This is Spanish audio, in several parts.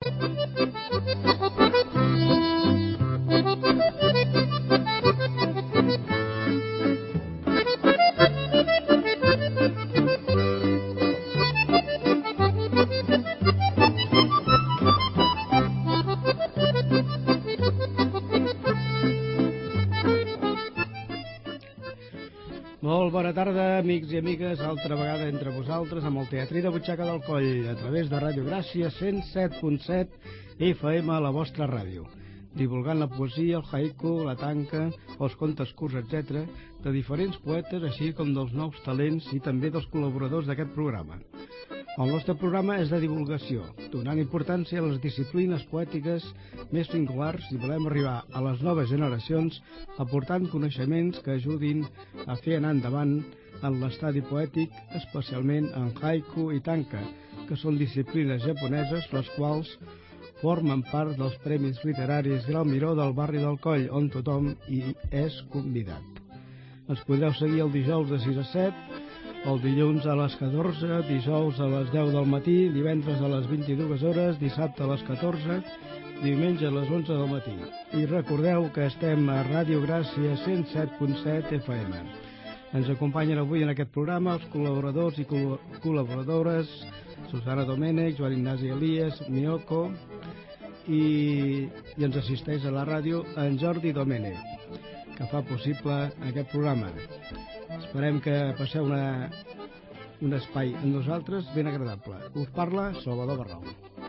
Molt bona tarda, amics i amigues, altra vegada entre vosaltres amb el Teatrí de Butxaca del Coll, a través de Ràdio Gràcia 107.7 FM a la vostra ràdio, divulgant la poesia, el haiku, la tanca, els contes curts, etc., de diferents poetes, així com dels nous talents i també dels col·laboradors d'aquest programa. El nostre programa és de divulgació, donant importància a les disciplines poètiques més singulars i volem arribar a les noves generacions aportant coneixements que ajudin a fer anar endavant en l'estadi poètic, especialment en haiku i tanka, que són disciplines japoneses, les quals formen part dels Premis Literaris Grau Miró del barri del Coll, on tothom hi és convidat. Ens podreu seguir el dijous de 6 a 7, el dilluns a les 14, dijous a les 10 del matí, divendres a les 22 hores, dissabte a les 14, diumenge a les 11 del matí. I recordeu que estem a Ràdio Gràcia 107.7 FM. Ens acompanyen avui en aquest programa els col·laboradors i col·laboradores Susana Domènech, Joan Ignasi Elias, Miyoko, i ens assisteix a la ràdio en Jordi Domènech, que fa possible aquest programa. Esperem que passeu un espai amb nosaltres ben agradable. Us parla Salvador Barrau.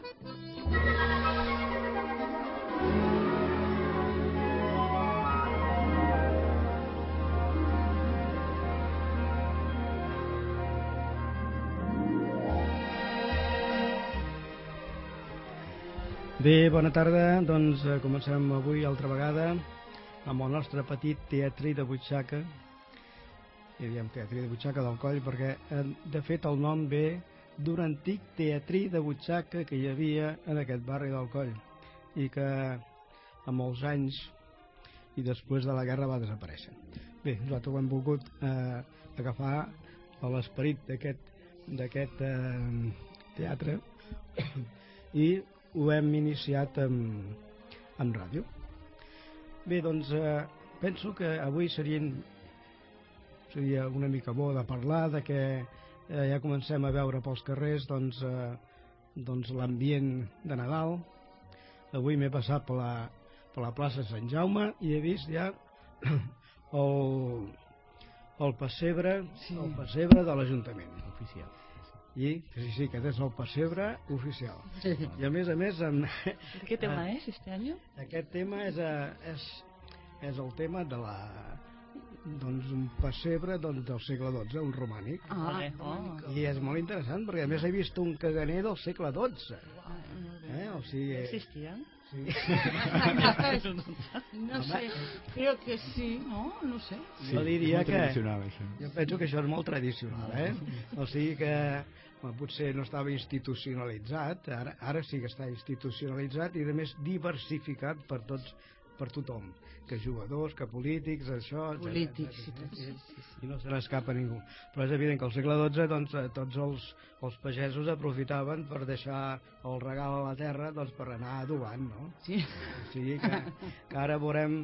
Bé, bona tarda. Doncs comencem avui altra vegada amb el nostre petit teatrí de butxaca. I diem Teatrí de Butxaca del Coll perquè, de fet, el nom ve d'un antic teatrí de butxaca que hi havia en aquest barri del Coll i que a molts anys i després de la guerra va desaparèixer. Bé, nosaltres ho hem volgut agafar a l'esperit d'aquest teatre i ho hem iniciat en ràdio. Bé, doncs penso que avui seria una mica bo de parlar de que ja comencem a veure pels carrers doncs l'ambient de Nadal. Avui m'he passat per la plaça Sant Jaume i he vist ja el pessebre, el pessebre de l'Ajuntament oficial. I sí, aquest és el pessebre oficial. I a més ¿qué tema es este año? Aquest tema és el tema de un pessebre del segle XII, un romànic. I és molt interessant perquè a més he vist un caganer del segle XII. O sigui, ¿existían? Sí. No sé, creo que sí, ¿no? No sé. Sí, jo diria que jo penso que això és molt tradicional, o sigui que potser no estava institucionalitzat, ara sí que està institucionalitzat i a més diversificat per tothom, que jugadors, que polítics, això, polítics, i no se n'escapa ningú. Però és evident que al segle XII tots els pagesos aprofitaven per deixar el regal a la terra per anar adobant, no? Sí. O sigui que ara veurem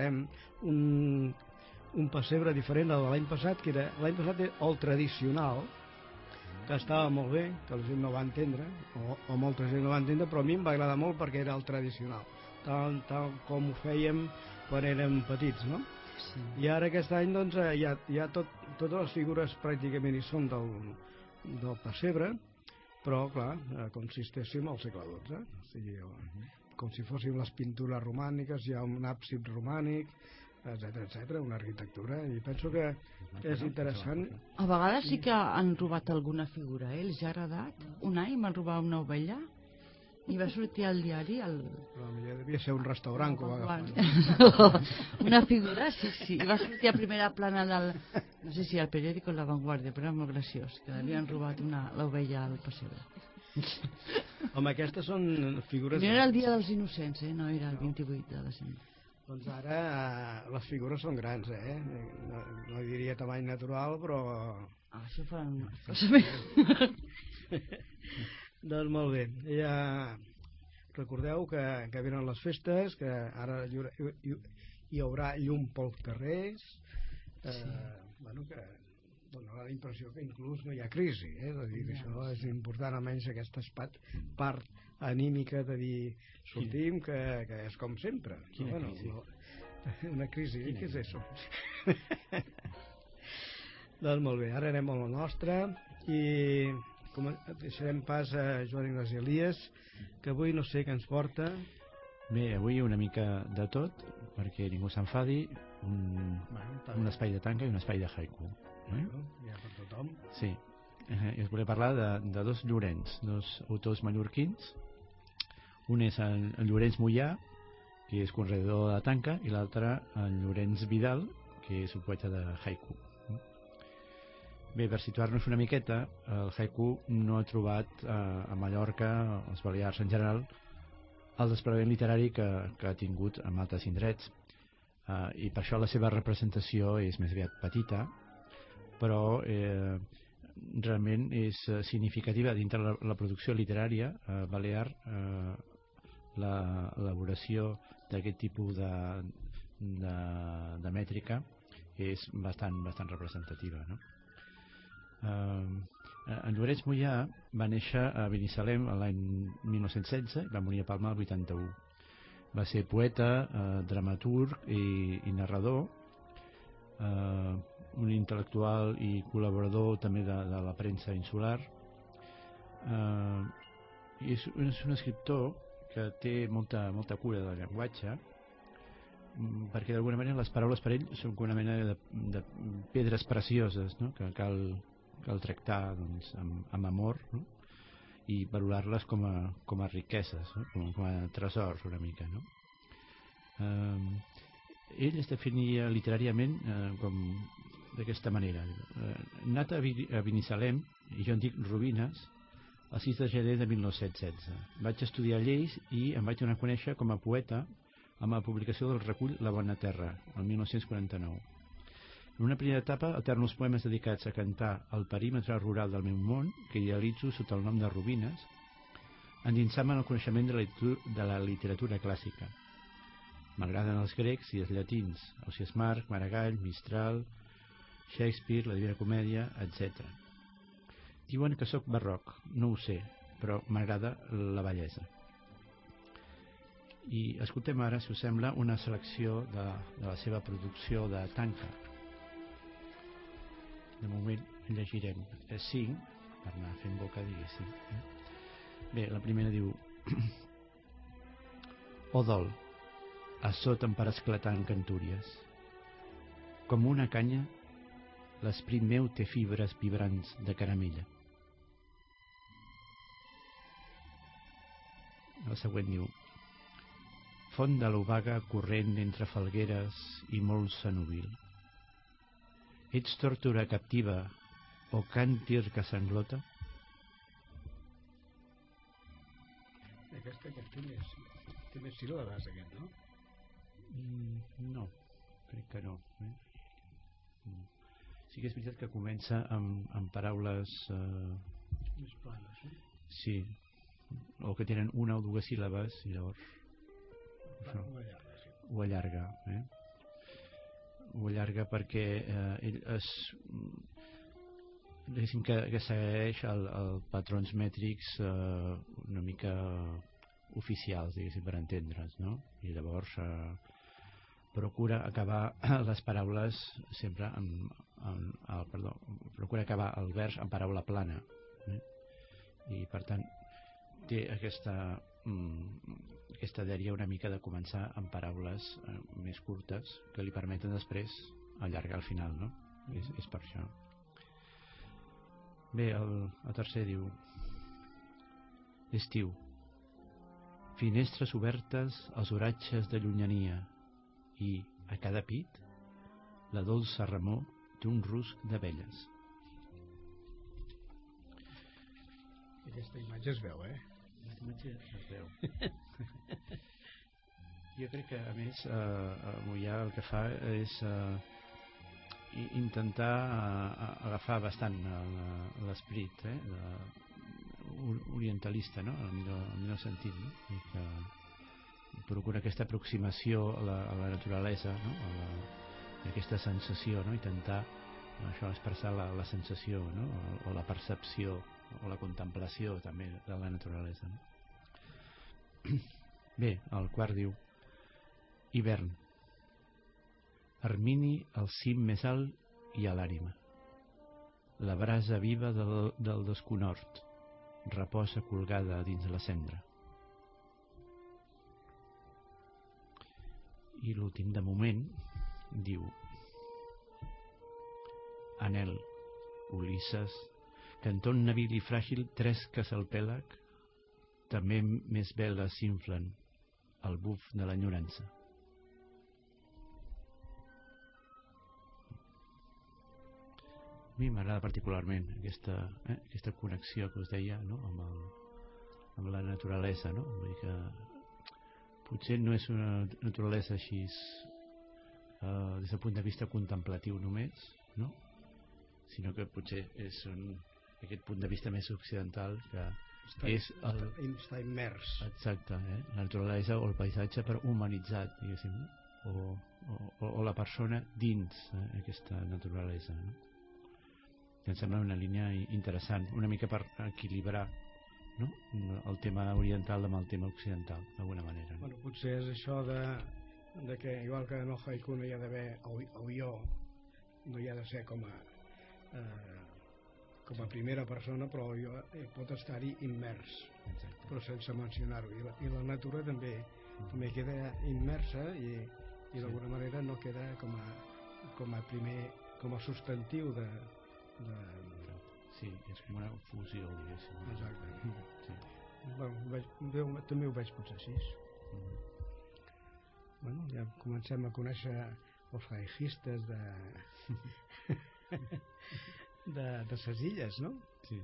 un pessebre diferent del de l'any passat, que era l'any passat el tradicional, que estava molt bé, que la gent no va entendre, o molta gent no va entendre, però a mi em va agradar molt perquè era el tradicional, tal com ho fèiem quan érem petits, no? Sí. I ara aquest any doncs ja totes les figures pràcticament hi són del pessebre, però clar, com si estéssim al segle XII, o sigui, com si fossin les pintures romàniques, hi ha un àbsid romànic, etc, una arquitectura, i penso que és interessant. A vegades sí que han robat alguna figura, els ha agradat. Un any van robar una ovella i va sortir al diari Però devia ser un restaurant que ho va agafar. Una figura, sí, i va sortir a primera plana no sé si al periòdico La Vanguardia, però era molt graciós, que havien robat l'ovella al pessebre. Home, aquestes són figures... No era el dia dels innocents, no era el 28 de desembre. Doncs ara les figures són grans, no diria tamany natural, però... Això faran una cosa més. Doncs molt bé, recordeu que venen les festes, que ara hi haurà llum pels carrers, bueno, que donarà la impressió que inclús no hi ha crisi, és a dir, que això és important, almenys aquesta part anímica de dir sortim, que és com sempre. Quina crisi? Una crisi, què és això? Doncs molt bé, ara anem a la nostra i deixarem pas a Joan Ignasi Elias, que avui no sé què ens porta. Bé, avui una mica de tot, perquè ningú s'enfadi, un espai de tanca i un espai de haiku. Ja per tothom. Sí, i us volia parlar de dos Llorenç, dos autors mallorquins. Un és en Llorenç Mollà, que és conreador de tanca, i l'altre en Llorenç Vidal, que és un poeta de haiku. Bé, per situar-nos una miqueta, el haiku no ha trobat a Mallorca, als Balears en general, el desplegament literari que ha tingut en altres indrets, i per això la seva representació és més aviat petita, però realment és significativa dintre la producció literària balear. L'elaboració d'aquest tipus de mètrica és bastant representativa, no? En Llorenç Mollà va néixer a Binissalem l'any 1916 i va morir a Palma el 81. Va ser poeta, dramaturg i narrador, un intel·lectual i col·laborador també de la premsa insular. És un escriptor que té molta cura del llenguatge, perquè d'alguna manera les paraules per ell són una mena de pedres precioses, no? Que cal tractar doncs, amb amor, no? I valorar-les com a riqueses, no? com a tresors una mica, no? Ell es definia literàriament com d'aquesta manera. Nat a Binissalem, i jo en dic Rubines, el 6 de gener de 1916. Vaig estudiar lleis i em vaig donar a conèixer com a poeta amb la publicació del recull La Bona Terra, el 1949. En una primera etapa, alterno els poemes dedicats a cantar el perímetre rural del meu món, que idealitzo sota el nom de Rubines, endinsant-me en el coneixement de la literatura clàssica. M'agraden els grecs i els llatins, Ausiàs Marc, Maragall, Mistral, Shakespeare, la Divina Comèdia, etc. Diuen que sóc barroc, no ho sé, però m'agrada la bellesa. I escoltem ara, si us sembla, una selecció de la seva producció de tanca. De moment llegirem 5, per anar fent boca, diguéssim. Bé, la primera diu: O dol, assoten per esclatar en cantúries. Com una canya, l'esprit meu té fibres vibrants de caramella. El següent diu: Font de l'obaga corrent entre falgueres i molt cenovil. Ets tórtora captiva o càntir que s'englota? Aquesta que té més síl·labes, aquest, no? No, crec que no. Sí que és veritat que comença amb paraules més planes, no? Sí, o que tenen una o dues síl·labes i llavors ho allarga. Ho allarga perquè ell diguéssim que segueix el patrons mètrics una mica oficials, diguéssim, per entendre's, no? I llavors procura acabar les paraules sempre procura acabar el vers en paraula plana, i per tant té aquesta dèria una mica de començar amb paraules més curtes que li permeten després allargar al final, no? És per això. Bé, el tercer diu: Estiu, finestres obertes als oratges de llunyania, i a cada pit la dolça remor d'un rusc d'abelles. Aquesta imatge es veu, Aquesta imatge es veu. Jo crec que, a més, Mollà el que fa és intentar agafar bastant l'esperit, orientalista, no? En el millor sentit, no? I que procura aquesta aproximació a la naturalesa, no? Aquesta sensació, no? Intentar això, expressar la sensació, no? O la percepció o la contemplació també de la naturalesa, no? Bé, el quart diu: hivern, Hermini al cim més alt i a l'ànima, la brasa viva del desconhort reposa colgada dins la cendra. I l'últim, de moment, diu: anhel, Ulisses, que en ton navili fràgil tresques el pèlag, també més veles s'inflen al buf de l'enyorança. A mi m'agrada particularment aquesta connexió que us deia, no? amb la naturalesa, no? Vull dir que potser no és una naturalesa així des del punt de vista contemplatiu només, no? Sinó que potser és aquest punt de vista més occidental que està immers. Exacte, la naturalesa o el paisatge però humanitzat, diguéssim, o la persona dins aquesta naturalesa, no? Em sembla una línia interessant, una mica per equilibrar, no? El tema oriental amb el tema occidental, d'alguna manera, no? Bueno, potser és això de que igual que en el haiku no hi ha d'haver el jo, no hi ha de ser com a primera persona, però el jo pot estar-hi immers. Exacte. Però sense mencionar-ho, i la natura també queda immersa i d'alguna manera no queda com a substantiu de... Sí, és com una fusió, diguéssim. Exacte. Sí. Bueno, també ho veig potser així. Bueno, ja comencem a conèixer els haijistes de ses illes, no? Sí.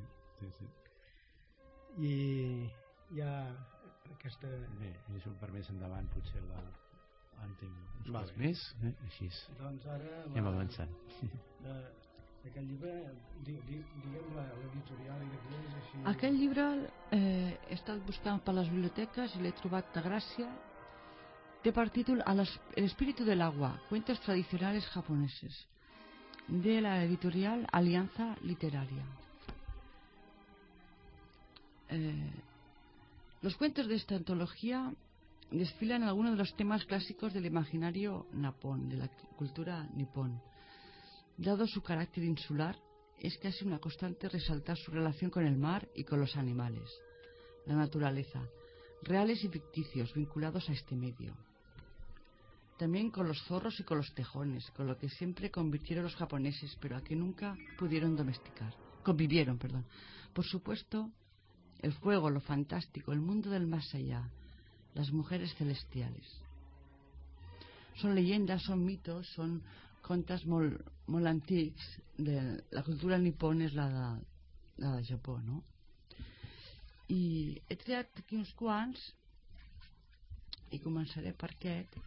I hi ha aquesta... Bé, i això per més endavant potser en tinc uns quants més, així doncs ara anem avançant. Aquest llibre, diguem l'editorial i de qui és així... Aquest llibre he estat buscant per les biblioteques i l'he trobat de Gràcia. Té per títol El espíritu del agua, cuentos tradicionales japoneses, de la editorial Alianza Literaria. Los cuentos de esta antología desfilan algunos de los temas clásicos del imaginario nipón, de la cultura nipón. Dado su carácter insular, es casi una constante resaltar su relación con el mar y con los animales, la naturaleza, reales y ficticios vinculados a este medio. También con los zorros y con los tejones, con lo que siempre convirtieron los japoneses, pero a que nunca convivieron. Por supuesto, el fuego, lo fantástico, el mundo del más allá, las mujeres celestiales. Son leyendas, son mitos, son contes molt antics de la cultura nipon, és la de Japó, no? I he triat aquí uns quants i començaré per aquest,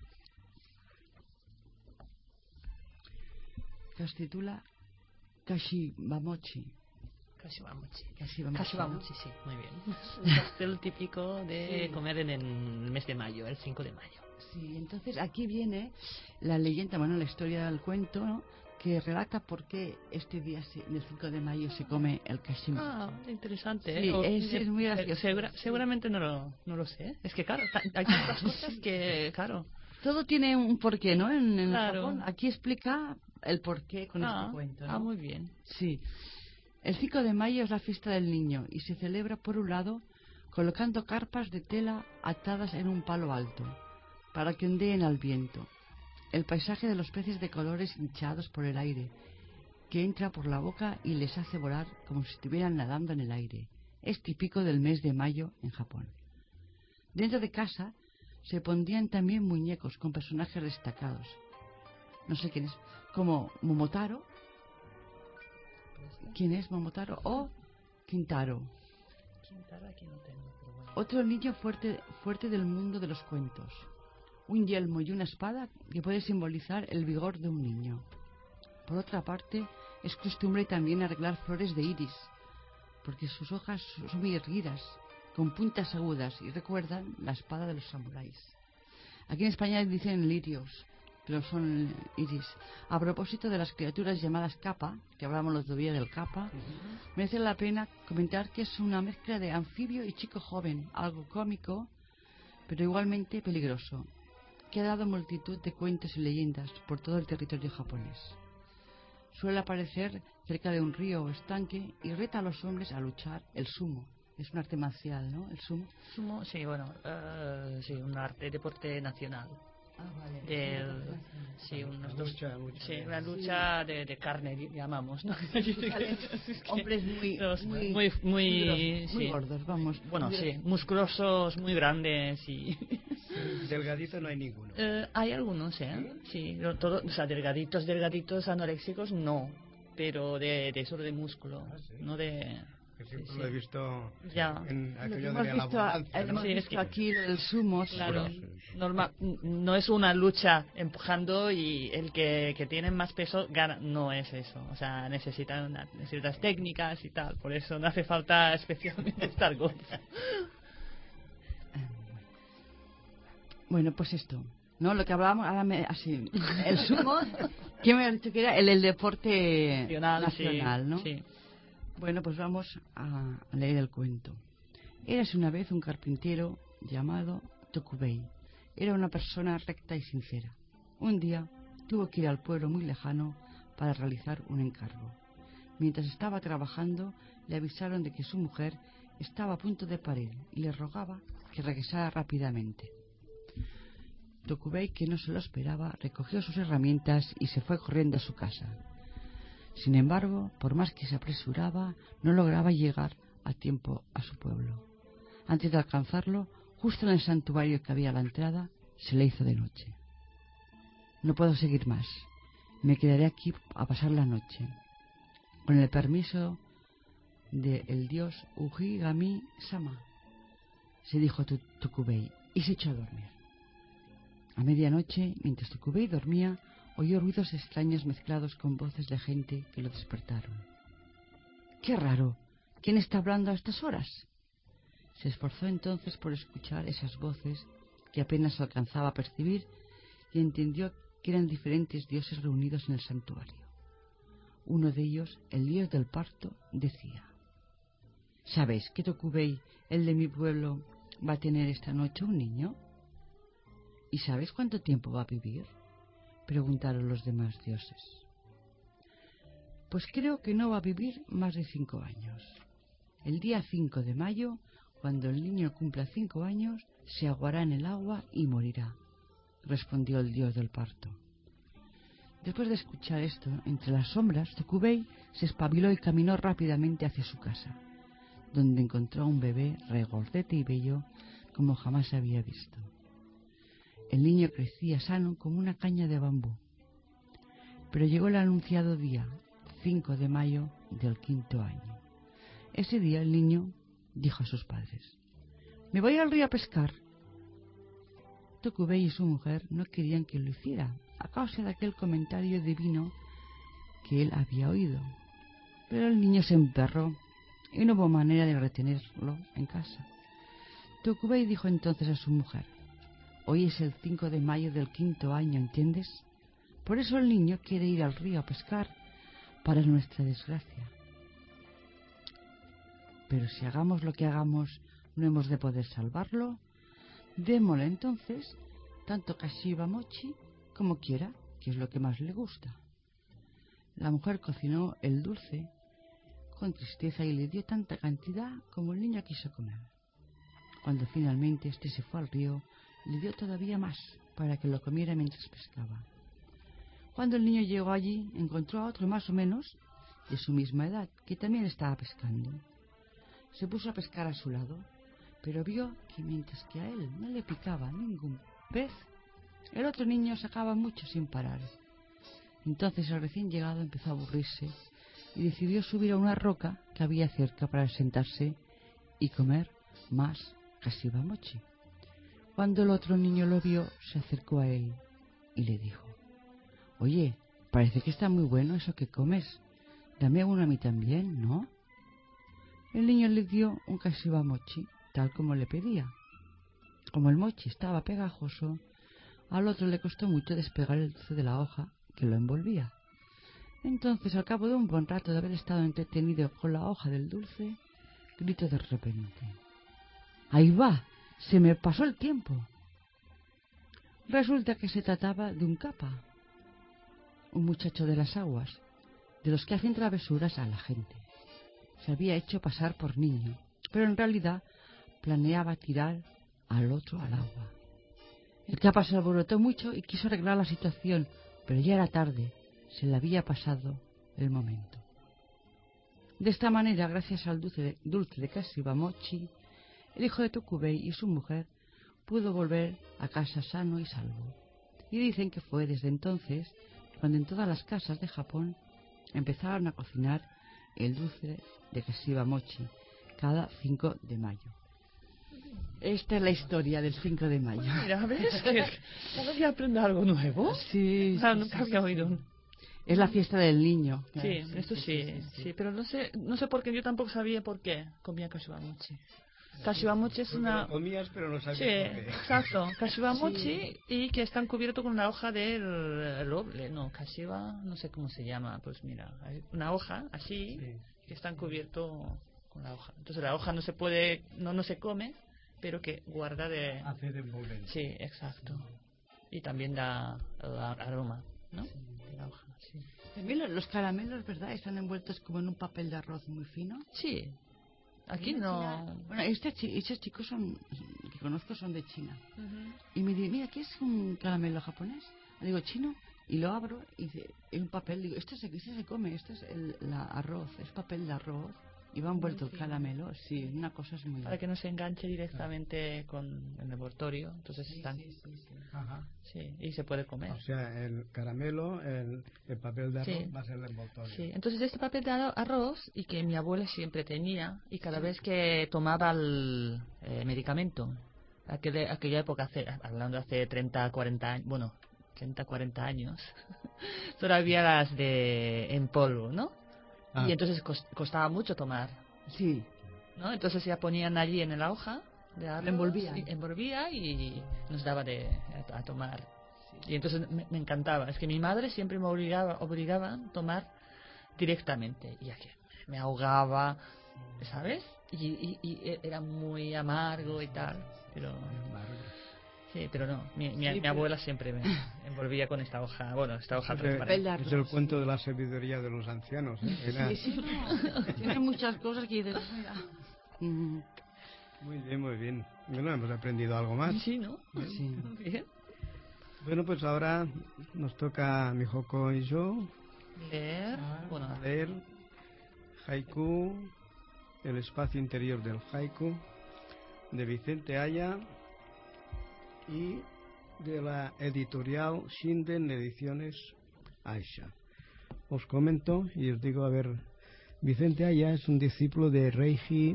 que es titula Kashiwamochi. Kashiwamochi, sí, muy bien. Un pastel típico de comer en el mes de mayo, el 5 de mayo. Sí, entonces aquí viene la leyenda, la historia del cuento, ¿no? Que relata por qué este día, el 5 de mayo, se come el kashiwamochi. Interesante. Sí, es muy gracioso. Seguramente no lo sé. Es que, claro, hay tantas cosas que, claro. Todo tiene un porqué, ¿no? En Japón. Aquí explica el porqué con este cuento, ¿no? Muy bien. Sí. El 5 de mayo es la fiesta del niño y se celebra, por un lado, colocando carpas de tela atadas en un palo alto, para que ondeen al viento. El paisaje de los peces de colores hinchados por el aire, que entra por la boca y les hace volar como si estuvieran nadando en el aire. Es típico del mes de mayo en Japón. Dentro de casa se pondrían también muñecos con personajes destacados. No sé quién es, como Momotaro. ¿Quién es Momotaro? O Kintaro. Kintaro aquí no tengo, pero bueno. Otro niño fuerte del mundo de los cuentos. Un yelmo y una espada que puede simbolizar el vigor de un niño. Por otra parte, es costumbre también arreglar flores de iris porque sus hojas son muy erguidas, con puntas agudas y recuerdan la espada de los samuráis. Aquí en España dicen lirios, pero son iris. A propósito de las criaturas llamadas capa, que hablamos el otro día del capa, merece la pena comentar que es una mezcla de anfibio y chico joven, algo cómico, pero igualmente peligroso, que ha dado multitud de cuentos y leyendas por todo el territorio japonés. Suele aparecer cerca de un río o estanque y reta a los hombres a luchar el sumo. Es un arte marcial, ¿no? El sumo. Sumo, sí, bueno, sí, un arte, deporte nacional. Vale. Sí, unos Lucha, sí, una lucha de carne, llamamos, ¿no? Hombres muy sí. gordos, vamos. Bueno, sí, musculosos, muy grandes y... Delgadito no hay ninguno. Hay algunos, ¿eh? Sí, o sea, delgaditos, anoréxicos, no. Pero de eso de músculo, no de... Que siempre sí, lo he visto ya. en Lo que aquello hemos de la visto, abundancia, ¿no? hemos Sí, es visto que- aquí el sumo, Claro, Sí. no es una lucha empujando y el que tiene más peso gana, no es eso. O sea, necesitan ciertas técnicas y tal, por eso no hace falta especialmente estar gordo. Bueno, pues esto, ¿no? Lo que hablábamos, así, el sumo, que me ha dicho que era el deporte nacional, sí, ¿no? sí. Bueno, pues vamos a leer el cuento. Érase una vez un carpintero llamado Tokubei. Era una persona recta y sincera. Un día tuvo que ir al pueblo muy lejano para realizar un encargo. Mientras estaba trabajando, le avisaron de que su mujer estaba a punto de parir y le rogaba que regresara rápidamente. Tokubei, que no se lo esperaba, recogió sus herramientas y se fue corriendo a su casa. Sin embargo, por más que se apresuraba, no lograba llegar a tiempo a su pueblo. Antes de alcanzarlo, justo en el santuario que había a la entrada, se le hizo de noche. No puedo seguir más. Me quedaré aquí a pasar la noche. Con el permiso del dios Ujigami-sama, se dijo Tokubei, y se echó a dormir. A medianoche, mientras Tokubei dormía, oyó ruidos extraños mezclados con voces de gente que lo despertaron. ¡Qué raro! ¿Quién está hablando a estas horas? Se esforzó entonces por escuchar esas voces que apenas alcanzaba a percibir y entendió que eran diferentes dioses reunidos en el santuario. Uno de ellos, el dios del parto, decía: ¿Sabéis que Tokubei, el de mi pueblo, va a tener esta noche un niño? ¿Y sabéis cuánto tiempo va a vivir?, preguntaron los demás dioses. Pues creo que no va a vivir más de 5 años. El día 5 de mayo, cuando el niño cumpla 5 años, se aguará en el agua y morirá, respondió el dios del parto. Después de escuchar esto, entre las sombras, Tokubei se espabiló y caminó rápidamente hacia su casa, donde encontró a un bebé regordete y bello como jamás había visto. El niño crecía sano como una caña de bambú. Pero llegó el anunciado día, 5 de mayo del 5º año. Ese día el niño dijo a sus padres: «Me voy al río a pescar». Tokubei y su mujer no querían que lo hiciera a causa de aquel comentario divino que él había oído. Pero el niño se emperró y no hubo manera de retenerlo en casa. Tokubei dijo entonces a su mujer: «Hoy es el 5 de mayo del 5º año, ¿entiendes? Por eso el niño quiere ir al río a pescar, para nuestra desgracia. Pero si hagamos lo que hagamos, no hemos de poder salvarlo. Démosle entonces tanto kashiba mochi como quiera, que es lo que más le gusta». La mujer cocinó el dulce con tristeza y le dio tanta cantidad como el niño quiso comer. Cuando finalmente este se fue al río, le dio todavía más para que lo comiera mientras pescaba. Cuando el niño llegó allí, encontró a otro más o menos de su misma edad, que también estaba pescando. Se puso a pescar a su lado, pero vio que mientras que a él no le picaba ningún pez, el otro niño sacaba mucho sin parar. Entonces el recién llegado empezó a aburrirse y decidió subir a una roca que había cerca para sentarse y comer más kashiba mochi. Cuando el otro niño lo vio, se acercó a él y le dijo: «Oye, parece que está muy bueno eso que comes. Dame uno a mí también, ¿no?». El niño le dio un kashiwa mochi, tal como le pedía. Como el mochi estaba pegajoso, al otro le costó mucho despegar el dulce de la hoja que lo envolvía. Entonces, al cabo de un buen rato de haber estado entretenido con la hoja del dulce, gritó de repente: ¡ahí va! ¡Se me pasó el tiempo! Resulta que se trataba de un capa, un muchacho de las aguas, de los que hacen travesuras a la gente. Se había hecho pasar por niño, pero en realidad planeaba tirar al otro al agua. El capa se alborotó mucho y quiso arreglar la situación, pero ya era tarde, se le había pasado el momento. De esta manera, gracias al dulce de kashiwa mochi, el hijo de Tokubei y su mujer pudo volver a casa sano y salvo. Y dicen que fue desde entonces cuando en todas las casas de Japón empezaron a cocinar el dulce de kashiwa mochi cada 5 de mayo. Esta es la historia del 5 de mayo. Mira, ¿ves? Que cada día aprendo algo nuevo. Sí, Nunca había oído. es la fiesta del niño. Sí, esto sí, pero no sé por qué, yo tampoco sabía por qué comía kashiwa mochi. Kashiwa mochi es una... Lo comías, pero no sabías Sí, por qué. exacto. Kashiwa mochi y que están cubiertos con una hoja del roble. No, kashiwa, no sé cómo se llama. Pues mira, hay una hoja así que están cubiertos con la hoja. Entonces la hoja no se puede, no se come, pero que guarda de... Hace de envolvente. Sí, exacto. Y también da el aroma, ¿no? De la hoja, sí. También los caramelos, ¿verdad? Están envueltos como en un papel de arroz muy fino. Sí. Aquí no... Bueno, estos chicos que conozco son de China. Y me dice, mira, ¿qué es un caramelo japonés? Le digo, chino. Y lo abro y dice, en un papel. Digo, este se come, este es el arroz, es papel de arroz. Y va envuelto el caramelo. Sí, una cosa es muy... Para que no se enganche directamente con el envoltorio. Entonces están... Sí. Ajá. Sí, y se puede comer. O sea, el caramelo, el papel de arroz va a ser el envoltorio. Sí, entonces este papel de arroz, y que mi abuela siempre tenía, y cada vez que tomaba el medicamento, aquella época, hablando hace 30, 40 años, bueno, 30, 40 años, todavía las de en polvo, ¿no? Ah. Y entonces costaba mucho tomar. Sí. ¿No? Entonces ya ponían allí en la hoja de arroz, envolvía y nos daba a tomar. Y entonces me encantaba. Es que mi madre siempre me obligaba a tomar directamente. Y aquí me ahogaba, ¿sabes? Y era muy amargo y tal. Pero sí, pero no. Mi abuela siempre me envolvía con esta hoja. Bueno, esta hoja transparente. Es el cuento de la sabiduría de los ancianos. Sí, no. Tiene muchas cosas que dices, mira. Muy bien. Bueno, hemos aprendido algo más. Sí, ¿no? Sí. Bien. Bueno, pues ahora nos toca a Mihoko y yo leer Haiku, el espacio interior del haiku, de Vicente Aya y de la editorial Shinden Ediciones Aisha. Os comento y os digo, a ver, Vicente Aya es un discípulo de Reiji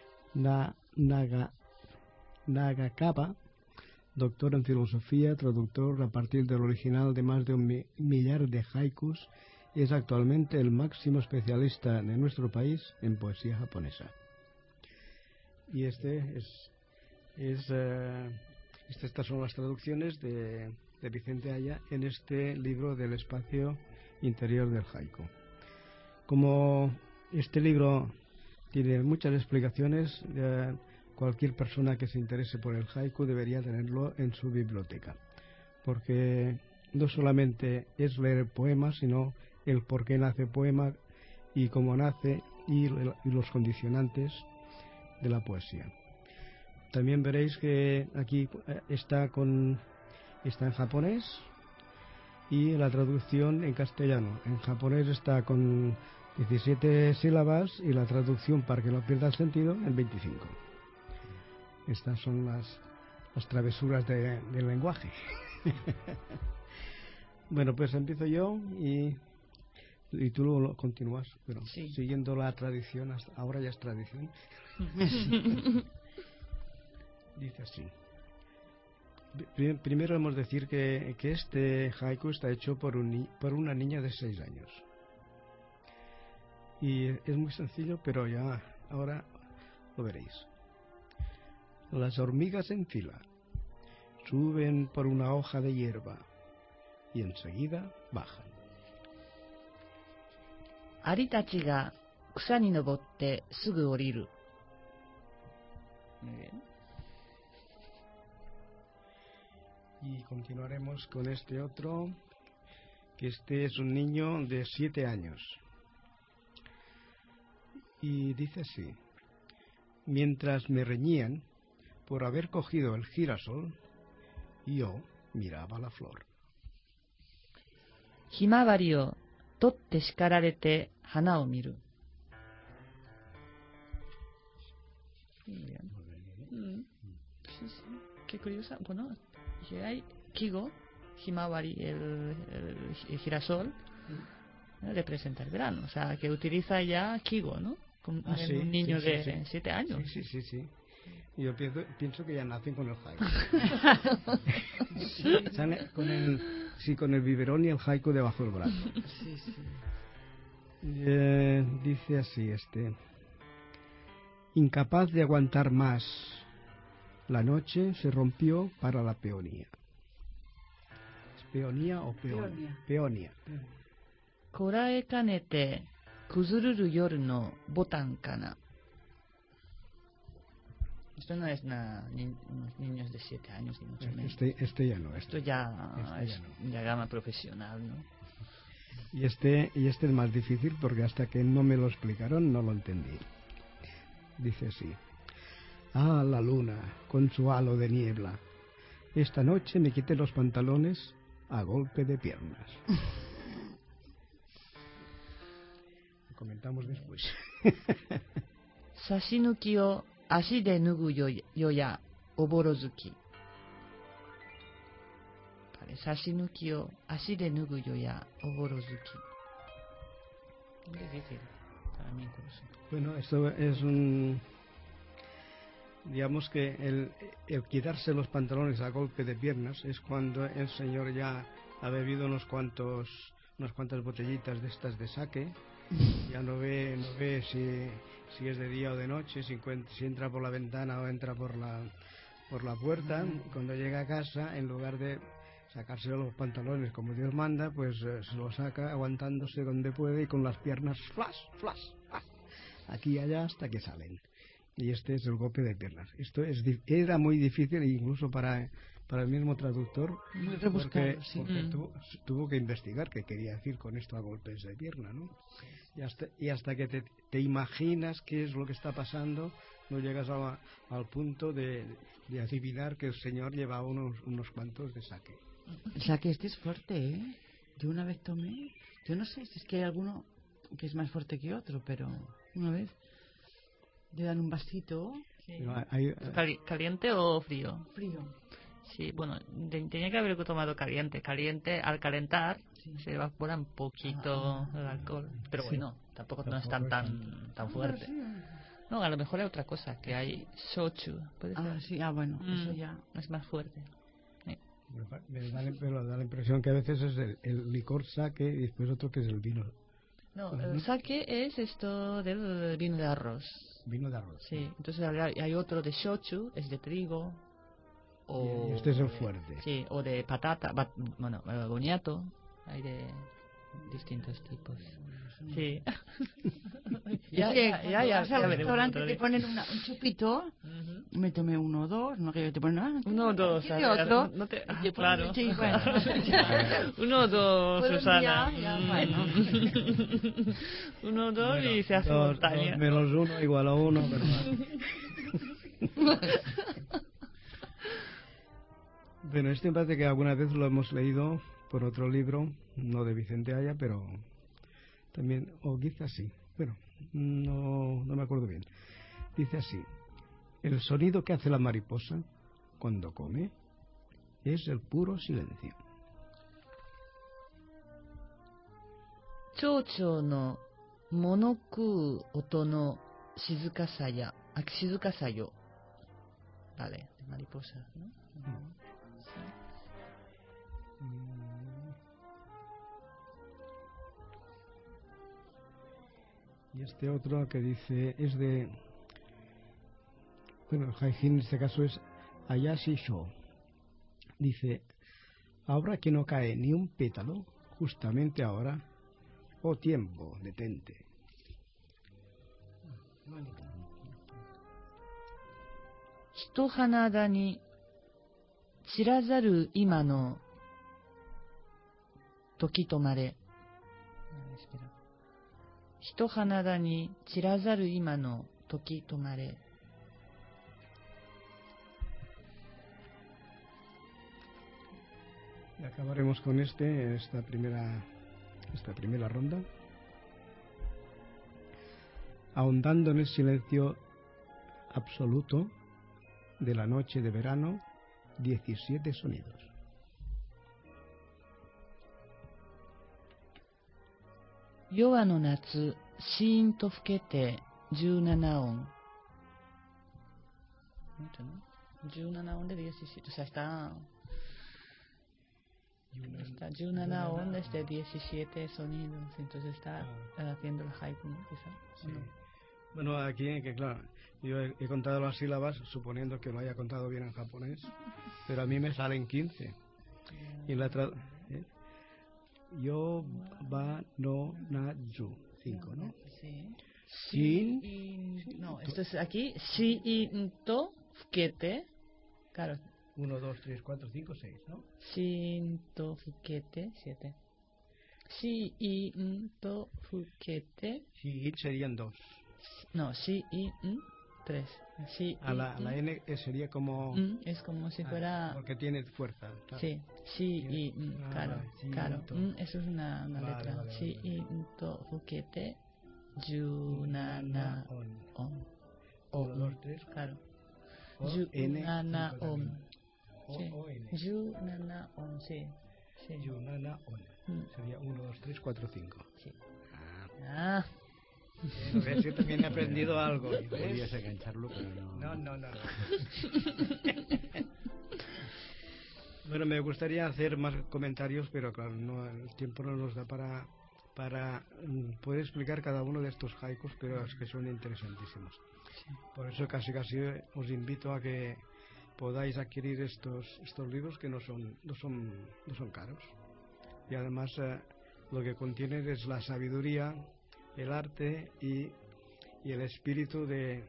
Nagakaba, doctor en filosofía, traductor a partir del original de más de 1 millar de haikus, y es actualmente el máximo especialista de nuestro país en poesía japonesa. Y estas son las traducciones de Vicente Aya en este libro del espacio interior del haiku. Como este libro tiene muchas explicaciones, cualquier persona que se interese por el haiku debería tenerlo en su biblioteca, porque no solamente es leer el poema, sino el por qué nace el poema y cómo nace y los condicionantes de la poesía. También veréis que aquí está en japonés y la traducción en castellano. En japonés está con 17 sílabas y la traducción, para que no pierda el sentido, en 25. Estas son las travesuras del lenguaje. Bueno, pues empiezo yo y tú lo continúas, pero siguiendo la tradición, ahora ya es tradición. Dice así. Primero hemos de decir que este haiku está hecho por una niña de 6 años. Y es muy sencillo, pero ya ahora lo veréis. Las hormigas en fila suben por una hoja de hierba y enseguida bajan. アリたちが草に登ってすぐ降りる。Muy bien. Y continuaremos con este otro, que este es un niño de 7 años. Y dice así: mientras me reñían por haber cogido el girasol, yo miraba la flor. ひまわりを取って叱られて花を見る。Muy bien. Sí, sí. Qué curiosa. Bueno, hay Kigo, Himawari, el girasol, representa el verano. O sea, que utiliza ya Kigo, ¿no? Como sí, un niño sí, de 7 años. Sí. Yo pienso que ya nacen con el haiku. Sale con el biberón y el haiku debajo del brazo. Sí. Dice así incapaz de aguantar más, la noche se rompió para la peonía. ¿Es peonía o peonía? Peonía. こらえかねて崩る夜のボタンかな。Esto no es unos niños de 7 años ni mucho menos. Este ya no. Esto ya es ya gama profesional, ¿no? Y este es más difícil porque hasta que no me lo explicaron no lo entendí. Dice así: ah, la luna con su halo de niebla. Esta noche me quité los pantalones a golpe de piernas. Lo comentamos después. 差し抜きを足で脱ぐよやおぼろ月。差し抜きを足で脱ぐよやおぼろ月。Difícil para mí incluso. Bueno, esto es digamos que el quitarse los pantalones a golpe de piernas es cuando el señor ya ha bebido unas cuantas botellitas de estas de sake. Ya no ve si es de día o de noche, si entra por la ventana o entra por la puerta. Cuando llega a casa, en lugar de sacarse los pantalones como Dios manda, pues se los saca aguantándose donde puede y con las piernas flash, aquí y allá hasta que salen. Y este es el golpe de piernas. Esto era muy difícil incluso para el mismo traductor, muy rebuscado, porque tuvo que investigar qué quería decir con esto a golpes de pierna, ¿no? Y hasta que te imaginas qué es lo que está pasando, no llegas al punto de adivinar que el señor llevaba unos cuantos de sake. O sea que este es fuerte, ¿eh? Yo una vez tomé, yo no sé si es que hay alguno que es más fuerte que otro, pero una vez le dan un vasito. Sí. ¿Caliente o frío? Frío. Sí, bueno, tenía que haber tomado caliente. Caliente, al calentar, se evapora un poquito el alcohol. Pero bueno, tampoco no es tan fuerte. No, a lo mejor hay otra cosa, que hay shochu. ¿Puede ser? Sí, bueno, eso ya es más fuerte. Pero da la impresión que a veces es el licor sake y después otro que es el vino. No, el sake es esto del vino de arroz. Vino de arroz. Sí, entonces hay otro de shochu, es de trigo. Y este es el fuerte. Sí, o de patata, boniato, hay de distintos tipos. Sí. ya vas al restaurante te ponen un chupito, me tomé 1 o 2, no que te ponen 1 o 2, otro, no te, claro. Sí, bueno. 1 o 2, Susana. Bueno. 1 o 2 y se hace montaña. 2 menos 1 igual a 1, pero bueno, este me parece que alguna vez lo hemos leído por otro libro, no de Vicente Aya, pero también, o quizás sí, bueno, no me acuerdo bien. Dice así: el sonido que hace la mariposa cuando come es el puro silencio. 蝶々の物食う音の静かさよ。Vale, mariposa, ¿no? Y este otro que dice, es de... Bueno, el haiku en este caso es Ayashi Sho. Dice, ahora que no cae ni un pétalo, justamente ahora, oh tiempo, detente. Mónica. 一花田に散らざる今の時止まれ。一花田に散らざる今の時止まれ。 Y acabaremos con esta primera ronda. Ahondando en el silencio absoluto de la noche de verano, 17 sonidos. Yowa no natsu, shiin to fukete, 17 on. 17 on de 17. O sea, está 17 on desde 17 sonidos. Entonces está haciendo el haiku, quizá. Sí. Bueno, aquí, que claro, yo he contado las sílabas suponiendo que lo haya contado bien en japonés, pero a mí me salen 15. Y la yo va no na ju 5, ¿no? Sí. Shin. No, esto es aquí. Shin to fukete. Claro. 1, 2, 3, 4, 5, 6, ¿no? Shin to fukete, 7. Shin to fukete. Shin serían 2. No, shin 3. La N sería como... es como si fuera... Porque tiene fuerza. Claro. Sí, shin, claro, claro. Eso es una letra. Vale. Shin to fukete, 17 on. 1, 2, 3, claro. O, 17 on. Sí. O, N. 17 on, sí. 17 on. Sería 1, 2, 3, 4, 5. Sí. Ah. A ver si también he aprendido algo. Podrías engancharlo, pero no. No. Bueno, me gustaría hacer más comentarios, pero claro, el tiempo no nos da para poder explicar cada uno de estos haikus, pero es que son interesantísimos. Por eso casi os invito a que podáis adquirir estos libros que no son caros. Y además lo que contienen es la sabiduría, el arte y el espíritu de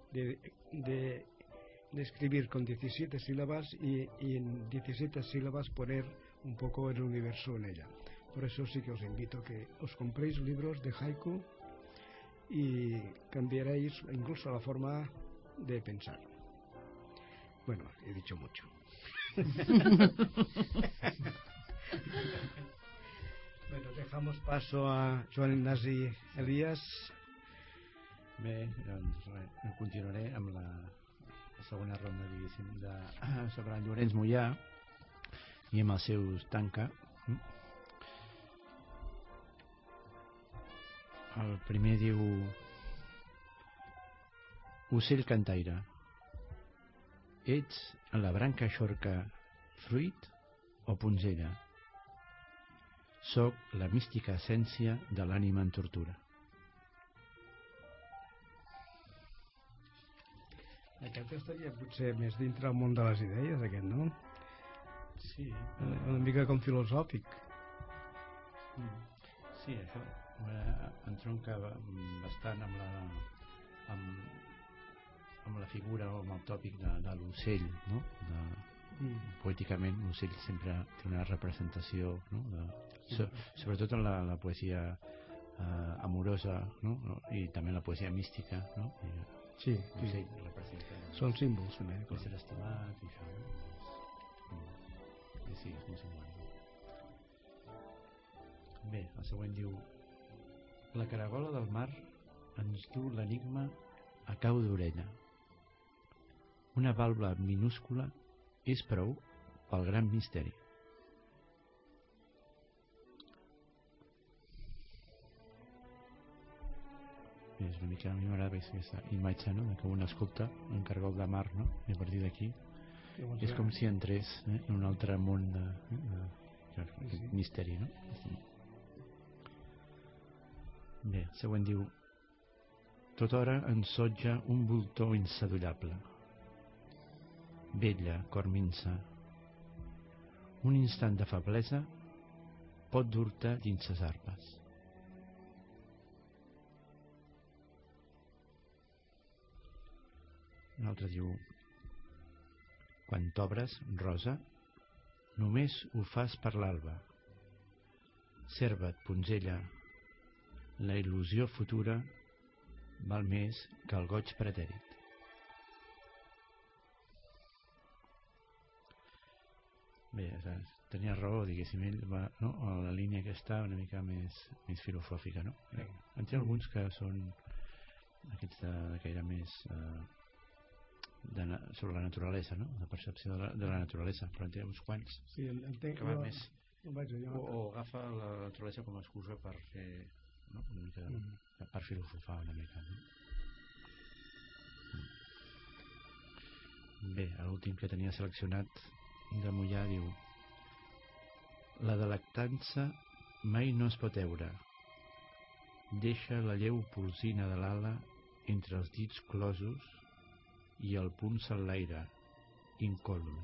escribir con 17 sílabas y en 17 sílabas poner un poco el universo en ella. Por eso sí que os invito a que os compréis libros de haiku y cambiaréis incluso la forma de pensar. Bueno, he dicho mucho. Bueno, dejamos paso a Joan Ignasi Elias. Bé, doncs continuaré amb la segona ronda, diguéssim, sobre Llorenç Mollà i amb els seus tanca. El primer diu: ocell cantaire, ets en la branca xorca fruit o punzella? Soc la mística essència de l'ànima en tortura. Aquest estaria potser més dintre del món de les idees, aquest, no? Sí. Una mica com filosòfic. Sí, això entronca bastant amb la figura o amb el tòpic de l'ocell, no? Poèticament l'ocell sempre té una representació, no? Sobretot en la poesia amorosa, no? I també en la poesia mística, no? Sí, l'ocell representa, són símbols també, pot ser estimat i això, i sí, és molt semblant. Bé, el següent diu: la caragola del mar ens du l'enigma a cau d'orella. Una vàlvula minúscula és prou pel gran misteri. És una mica, a mi m'agrada aquesta imatge, no?, que un escolta un cargol de mar, no?, i a partir d'aquí és com si entrés en un altre món de misteri, no? Bé, el següent diu: Tota hora ensotja un voltor insadollable. Vella, cor minsa. Un instant de feblesa pot dur-te dins ses arpes. Un altre diu: quan t'obres, rosa, només ho fas per l'alba. Serva't, punzella, la il·lusió futura val més que el goig pretèrit. Bé, tenia raó, diguéssim, ell va, no? A la línia aquesta una mica més filosòfica, no? En té alguns que són aquests que era més sobre la naturalesa, no? La percepció de la naturalesa, però en té uns quants entenc, que va més o agafa la naturalesa com a excusa per fer, no? Una mica per filosofar una mica, no? Bé, l'últim que tenia seleccionat de Mollà diu: la delectança mai no es pot veure. Deixa la lleu polsina de l'ala entre els dits closos i el punt s'enlaire, incòlum.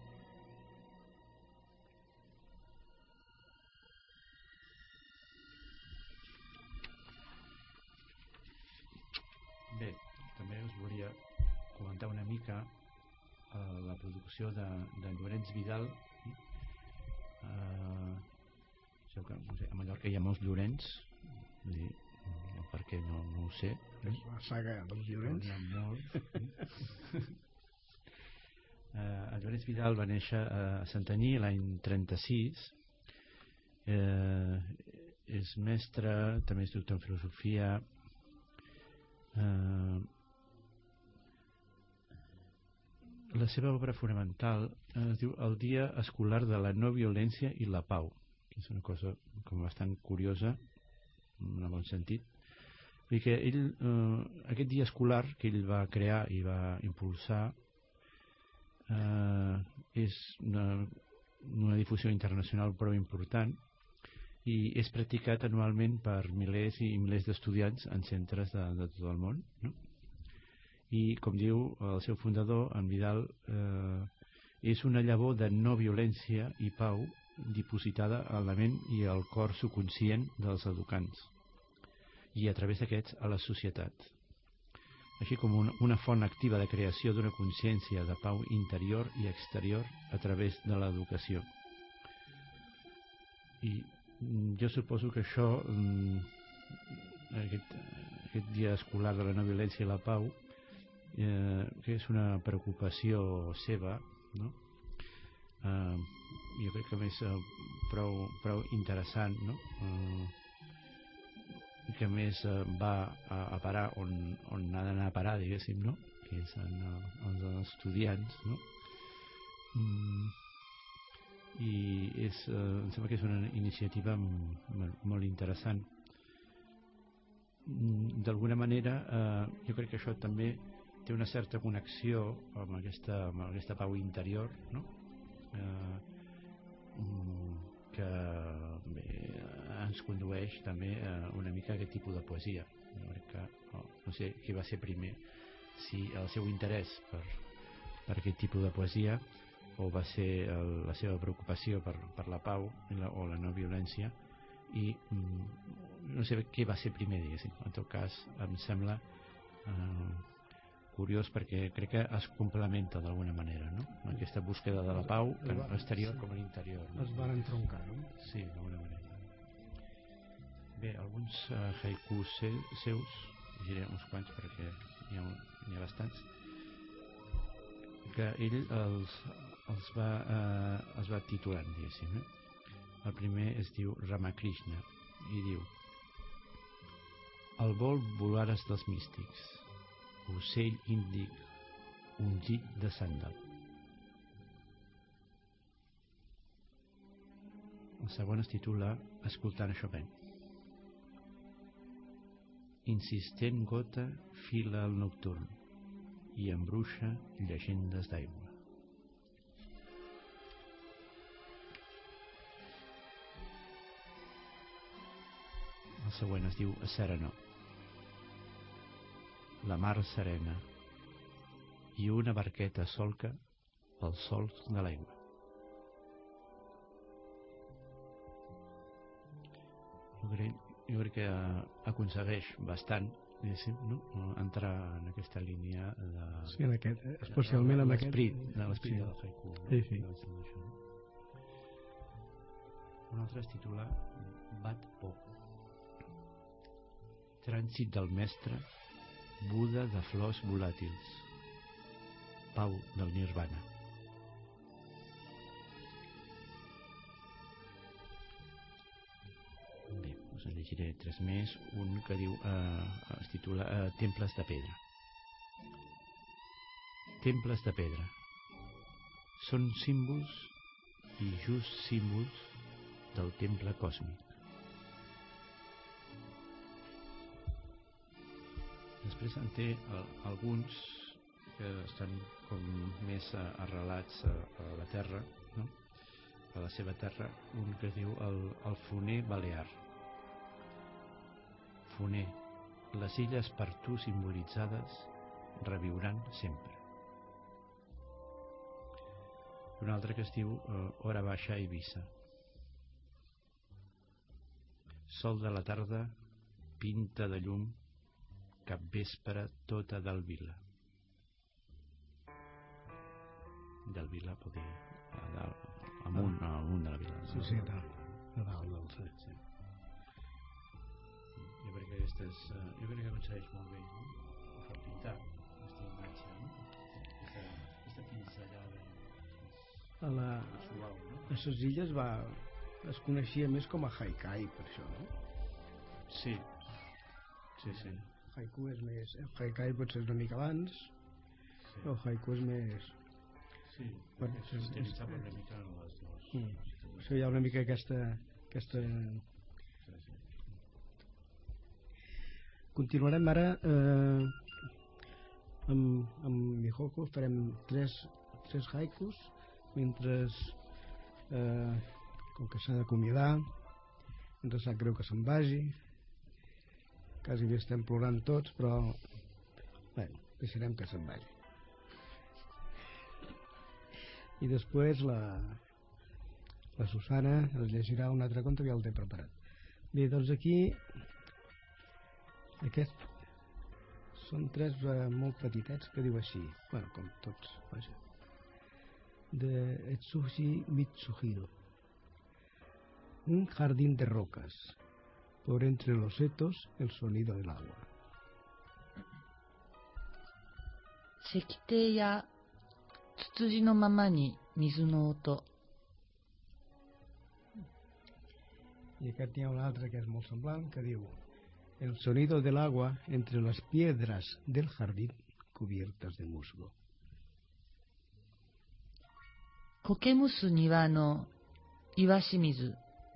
Bé, també us volia comentar una mica la producció de Llorenç Vidal. A Mallorca hi ha molts Llorenç, perquè no ho sé. la saga dels Llorenç. N'hi ha molts. El Llorenç Vidal va néixer a Santanyí l'any 36. És mestre, també és doctor en filosofia. La seva obra fonamental es diu El dia escolar de la no violència i la pau, que és una cosa com bastant curiosa en el bon sentit. Vull dir que ell, aquest dia escolar que ell va crear i va impulsar, és una difusió internacional prou important i és practicat anualment per milers i milers d'estudiants en centres de tot el món, no? I com diu el seu fundador, en Vidal, és una llavor de no violència i pau dipositada a la ment i al cor subconscient dels educants i a través d'aquests a la societat, així com una font activa de creació d'una consciència de pau interior i exterior a través de l'educació. I jo suposo que això, aquest dia escolar de la no violència i la pau, que és una preocupació seva, no? Jo crec que més prou interessant, no? Que més va a parar on ha d'anar a parar, diguéssim, no? Que és els estudiants, no? I em sembla que és una iniciativa molt interessant. D'alguna manera jo crec que això també té una certa connexió amb aquesta pau interior, no? Que bé, ens condueix també una mica a aquest tipus de poesia. No sé qui va ser primer, si el seu interès per aquest tipus de poesia o va ser la seva preocupació per la pau o la no violència, i no sé què va ser primer, diguéssim. En tot cas em sembla curiós perquè crec que es complementa d'alguna manera, no? Aquesta búsqueda de la pau tant a l'exterior com a l'interior, no? Es van entroncar, no? Sí, d'alguna manera. Bé, alguns haikus seus, diré uns quants perquè n'hi ha bastants, que ell els va titulant, diguéssim, eh? El primer es diu Ramakrishna i diu: al vol volares dels místics, ocell índic ungit de sàndal. El segon es titula Escoltant Chopin. Insistent gota fila el nocturn i embruixa llegendes d'aigua. El següent es diu Serenor. la mar serena i una barqueta solca pels sols de l'aigua. Jo crec que aconsegueix bastant, no? Entrar en aquesta línia de... Sí, en aquest, especialment en aquest... De l'esprit del haiku. Sí, sí. Un altre es titula Bat Po. Trànsit del mestre, Buda de flors volàtils, pau del nirvana. Bé, us en llegiré 3 més. Un que diu, es titula Temples de pedra. Temples de pedra són símbols i just símbols del temple còsmic. Després en té alguns que estan com més arrelats a la terra, no? A la seva terra, un que es diu el Foner Balear. Foner, les illes per tu simbolitzades reviuran sempre. Un altre que es diu Hora baixa a Eivissa. Sol de la tarda, pinta de llum, cap vespre tota del vila. Del vila pot dir amunt de la vila. Sí, sí, a dalt. Sí. Jo crec que aconsegueix molt bé, no? Ho fa pintar, aquesta imatge, no? Aquesta pinzellada suau, no? A les illes es coneixia més com a haikai, per això, no? Sí. Haiku és més... El haikai potser és una mica abans, sí. El haiku és més... Sí, s'utilitzava una mica en les dues. Això hi ha una mica aquesta... Continuarem ara amb Mihoko, farem tres haikus, mentre com que s'ha d'acomiadar, ens sap greu que se'n vagi, quasi bé estem plorant tots, però deixarem que se'n vagi. I després la Susana ens llegirà un altre conte que ja el té preparat. Bé, doncs aquí aquests són 3 molt petitets que diu així, bueno, com tots, vaja, de Etsushi Mitsuhiro. Un jardín de rocas, por entre los setos el sonido del agua. 石庭やツツジのままに水の音。 I aquest n'hi ha un altre que és molt semblant, que diu el sonido del agua entre las piedras del jardín cubiertas de musgo. 苔むす庭の岩清水。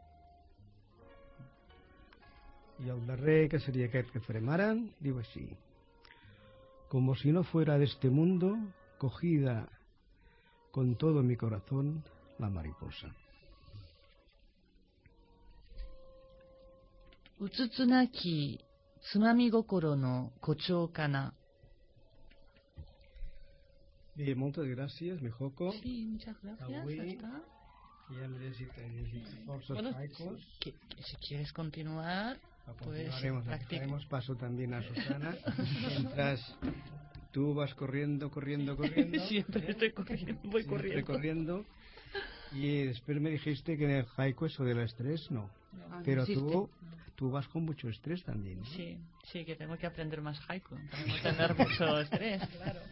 I el darrer, que seria aquest que farem ara, diu així: como si no fuera de este mundo, cogida con todo mi corazón la mariposa. うつつなきつまみ心の誇張かな。 Bé, moltes gràcies, Mihoko. Sí, muchas gracias. Avui Hasta. ja hem llegit forces haikus. Si quieres continuar, pues Haremos paso también a Susana. Mientras tú vas corriendo. Siempre estoy corriendo, voy corriendo. Y después me dijiste que en el haiku eso del estrés no. Pero tú vas con mucho estrés también, ¿no? Sí, que tengo que aprender más haiku para no tener mucho estrés, claro.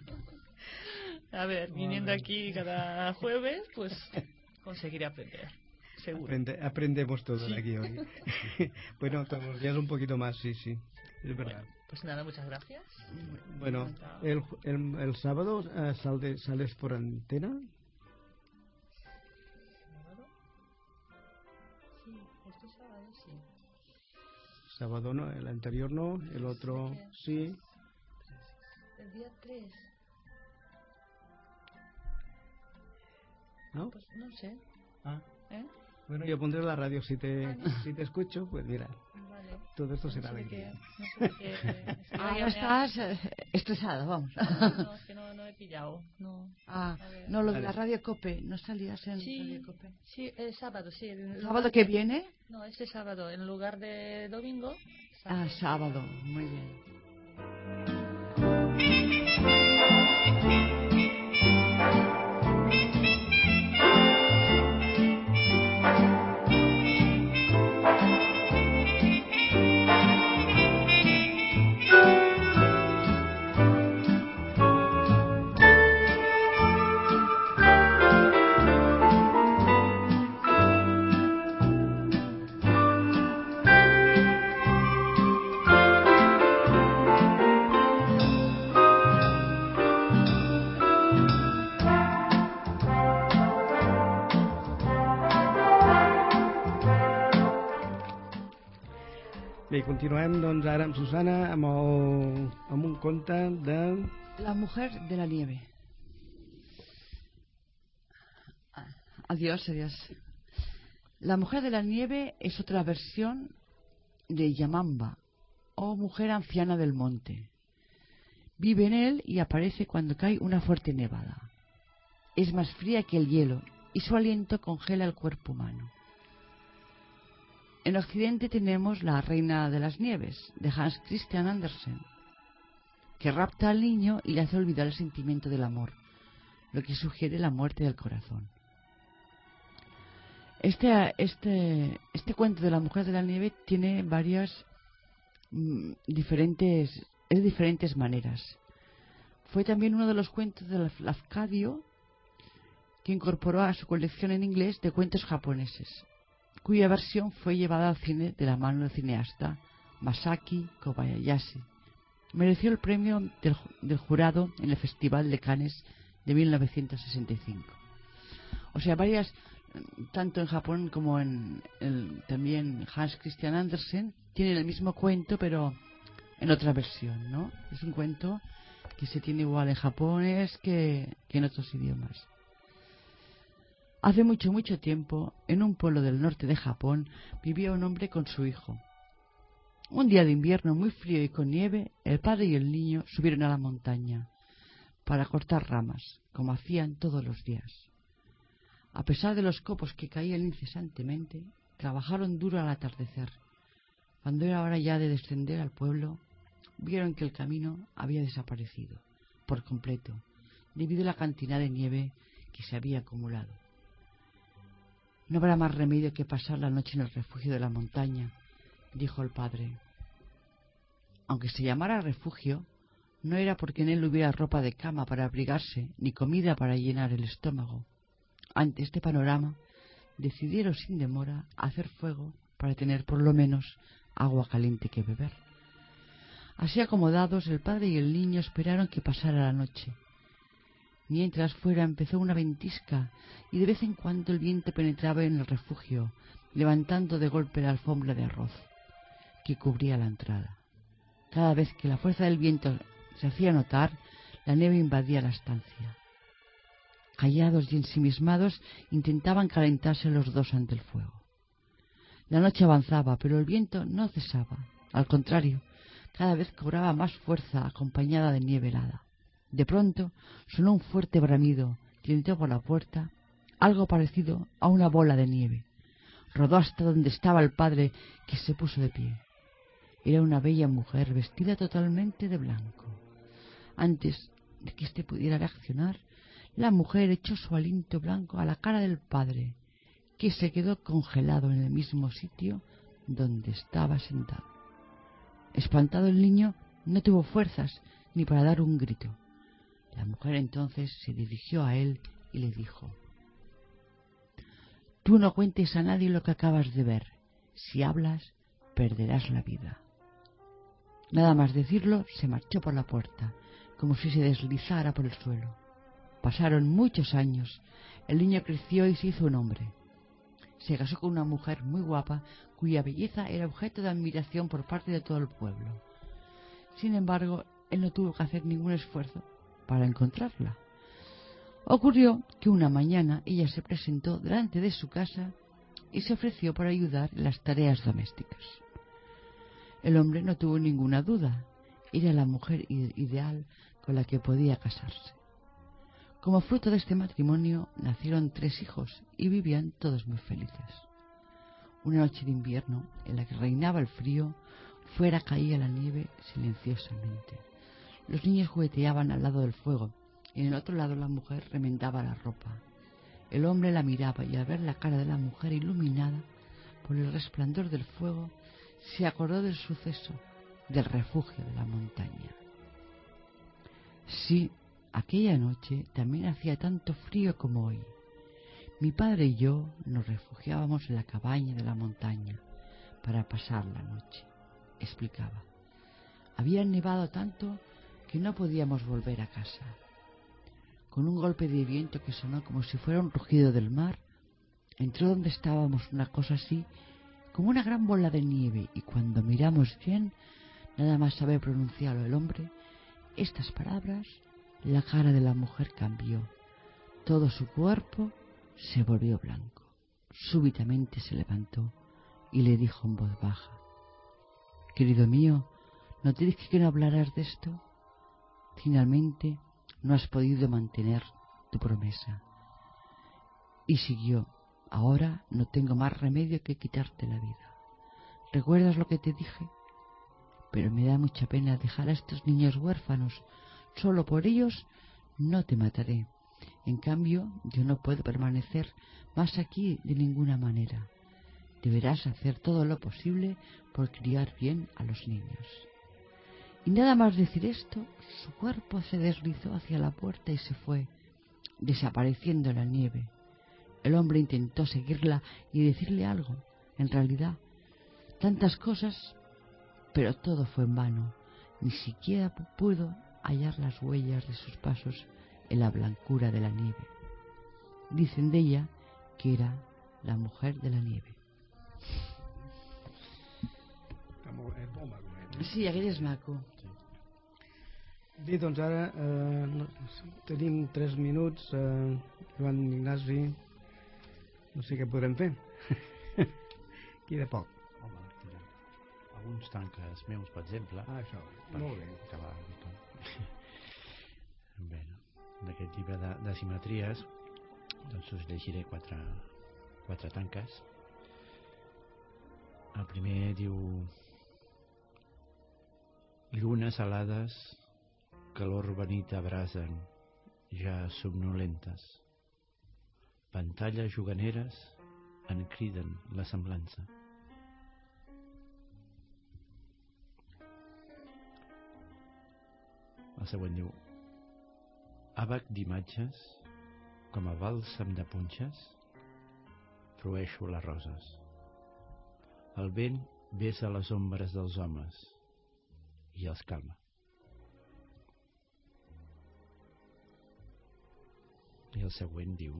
A ver, viniendo aquí cada jueves, pues conseguiré aprender, seguro. Aprendemos todos aquí hoy. Bueno, todos los días un poquito más, sí, es verdad. Pues nada, muchas gracias. Bueno, el sábado sales por antena. ¿Sábado? Sí, este sábado sí. Sábado no, el anterior no, el otro sí. El día 3. ¿No? Pues no sé. Ah. ¿Eh? Bueno, yo pondré la radio si te escucho, pues mira, Vale. todo esto será alegría. Ahora estás estresada, vamos. No, es que no he pillado. No. Ah, A ver. no, lo de Vale. la radio COPE, ¿no salías en Sí, radio COPE? sí, el sábado, sí. ¿El sábado que viene? No, este sábado, en lugar de domingo. Ah, sábado, muy bien. Bé, continuem doncs ara amb Susana amb un conte de... La mujer de la nieve. Adiós, adiós. La mujer de la nieve es otra versión de Yamamba, o mujer anciana del monte. Vive en él y aparece cuando cae una fuerte nevada. Es más fría que el hielo y su aliento congela el cuerpo humano. En Occidente tenemos La Reina de las Nieves, de Hans Christian Andersen, que rapta al niño y le hace olvidar el sentimiento del amor, lo que sugiere la muerte del corazón. Este cuento de la mujer de la nieve tiene varias diferentes maneras. Fue también uno de los cuentos de Lafcadio que incorporó a su colección en inglés de cuentos japoneses, cuya versión fue llevada al cine de la mano del cineasta Masaki Kobayashi. Mereció el premio del jurado en el Festival de Cannes de 1965. O sea, tanto en Japón como también Hans Christian Andersen tienen el mismo cuento, pero en otra versión, ¿no? Es un cuento que se tiene igual en japonés que en otros idiomas. Hace mucho, mucho tiempo, en un pueblo del norte de Japón, vivía un hombre con su hijo. Un día de invierno muy frío y con nieve, el padre y el niño subieron a la montaña para cortar ramas, como hacían todos los días. A pesar de los copos que caían incesantemente, trabajaron duro al atardecer. Cuando era hora ya de descender al pueblo, vieron que el camino había desaparecido por completo, debido a la cantidad de nieve que se había acumulado. No habrá más remedio que pasar la noche en el refugio de la montaña, dijo el padre. Aunque se llamara refugio, no era porque en él hubiera ropa de cama para abrigarse, ni comida para llenar el estómago. Ante este panorama, decidieron sin demora hacer fuego para tener por lo menos agua caliente que beber. Así acomodados, el padre y el niño esperaron que pasara la noche. Mientras fuera empezó una ventisca y de vez en cuando el viento penetraba en el refugio, levantando de golpe la alfombra de arroz que cubría la entrada. Cada vez que la fuerza del viento se hacía notar, la nieve invadía la estancia. Callados y ensimismados, intentaban calentarse los dos ante el fuego. La noche avanzaba, pero el viento no cesaba. Al contrario, cada vez cobraba más fuerza acompañada de nieve helada. De pronto sonó un fuerte bramido que entró por la puerta, algo parecido a una bola de nieve. Rodó hasta donde estaba el padre, que se puso de pie. Era una bella mujer vestida totalmente de blanco. Antes de que éste pudiera reaccionar, la mujer echó su aliento blanco a la cara del padre, que se quedó congelado en el mismo sitio donde estaba sentado. Espantado, el niño no tuvo fuerzas ni para dar un grito. La mujer entonces se dirigió a él y le dijo: «Tú no cuentes a nadie lo que acabas de ver. Si hablas, perderás la vida». Nada más decirlo, se marchó por la puerta, como si se deslizara por el suelo. Pasaron muchos años. El niño creció y se hizo un hombre. Se casó con una mujer muy guapa, cuya belleza era objeto de admiración por parte de todo el pueblo. Sin embargo, él no tuvo que hacer ningún esfuerzo para encontrarla. Ocurrió que una mañana ella se presentó delante de su casa y se ofreció para ayudar en las tareas domésticas. El hombre no tuvo ninguna duda, era la mujer ideal con la que podía casarse. Como fruto de este matrimonio nacieron 3 hijos y vivían todos muy felices. Una noche de invierno, en la que reinaba el frío, fuera caía la nieve silenciosamente. Los niños jugueteaban al lado del fuego y en el otro lado la mujer remendaba la ropa. El hombre la miraba y al ver la cara de la mujer iluminada por el resplandor del fuego, se acordó del suceso, del refugio de la montaña. Sí, aquella noche también hacía tanto frío como hoy. Mi padre y yo nos refugiábamos en la cabaña de la montaña para pasar la noche, explicaba. Había nevado tanto que no podíamos volver a casa. Con un golpe de viento que sonó como si fuera un rugido del mar, entró donde estábamos una cosa así como una gran bola de nieve, y cuando miramos bien, nada más saber pronunciarlo el hombre, estas palabras, la cara de la mujer cambió. Todo su cuerpo se volvió blanco. Súbitamente se levantó y le dijo en voz baja: querido mío, ¿no te dije que no hablarás de esto? Finalmente no has podido mantener tu promesa. Y siguió: ahora no tengo más remedio que quitarte la vida. ¿Recuerdas lo que te dije? Pero me da mucha pena dejar a estos niños huérfanos. Solo por ellos no te mataré. En cambio, yo no puedo permanecer más aquí de ninguna manera. Deberás hacer todo lo posible por criar bien a los niños. Y nada más decir esto, su cuerpo se deslizó hacia la puerta y se fue, desapareciendo en la nieve. El hombre intentó seguirla y decirle algo, en realidad, tantas cosas, pero todo fue en vano. Ni siquiera pudo hallar las huellas de sus pasos en la blancura de la nieve. Dicen de ella que era la mujer de la nieve. Sí, aquell és maco. Bé, doncs ara tenim 3 minuts, Joan Ignasi, no sé què podrem fer. Queda poc. Home, alguns tanques meus, per exemple. Això, molt bé. Acabar bé, d'aquest llibre de simetries, doncs us llegiré 4 tanques. El primer diu: llunes alades, calor venit abrasen, ja somnolentes. Pantalles juganeres en criden la semblança. El següent diu: àbac d'imatges, com a bàlsam de punxes, frueixo les roses. El vent besa les ombres dels homes i els calma. I el següent diu: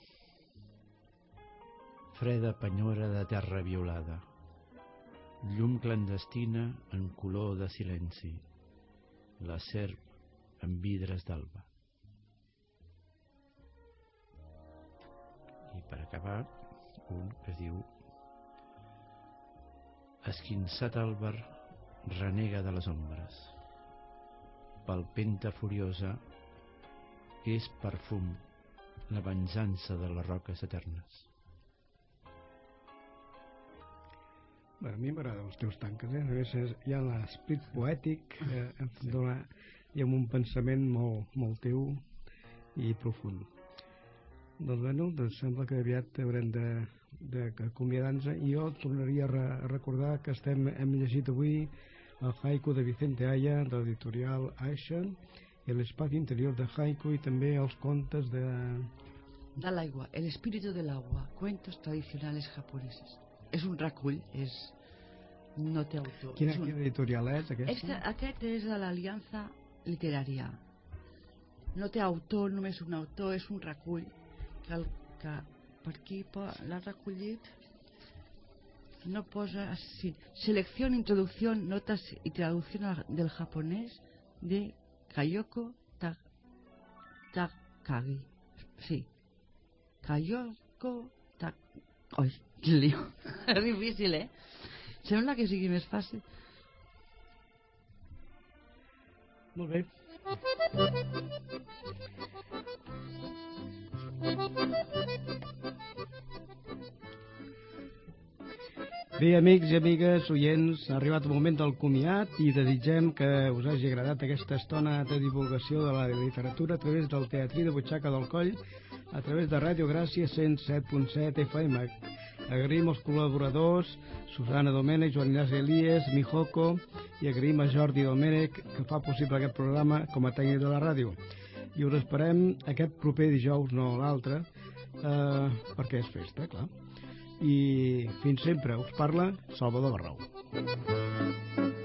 freda penyora de terra violada, llum clandestina en color de silenci, la serp en vidres d'alba. I per acabar, un que diu: esquinçat àlber renega de les ombres, palpenta furiosa, és perfum la venjança de les roques eternes. Bueno, a mi m'agraden els teus tanques, a més hi ha l'esperit poètic, i amb un pensament molt teu i profund. Doncs bueno, sembla que aviat haurem d'acomiadar-nos, i jo tornaria a recordar que hem llegit avui el haiku de Vicente Aya, de l'editorial Aisha, i l'espai interior de haiku, i també els contes de Del agua, el espíritu del agua, cuentos tradicionales japoneses. És un recull, no té autor. Quina editorial és aquesta? Aquest és de l'Aliança Literària. No té autor, només un autor, és un recull que per aquí l'ha recollit, no posa así: selección, introducción, notas y traducción del japonés de Kayoko Takagi. Sí, Kayoko Oi, quin lío. És difícil, Sembla que sigui més fàcil. Molt bé. Bé, amics i amigues, oients, ha arribat el moment del comiat i desitgem que us hagi agradat aquesta estona de divulgació de la literatura a través del Teatrí de Butxaca del Coll, a través de Ràdio Gràcia 107.7 FM. Agraïm als col·laboradors Susana Domènech, Joan Ignasi Elies, Mijoko, i agraïm a Jordi Domènech, que fa possible aquest programa com a tècnic de la ràdio. I us esperem aquest proper dijous, no l'altre, perquè és festa, clar. I fins sempre us parla Salvador Barrau.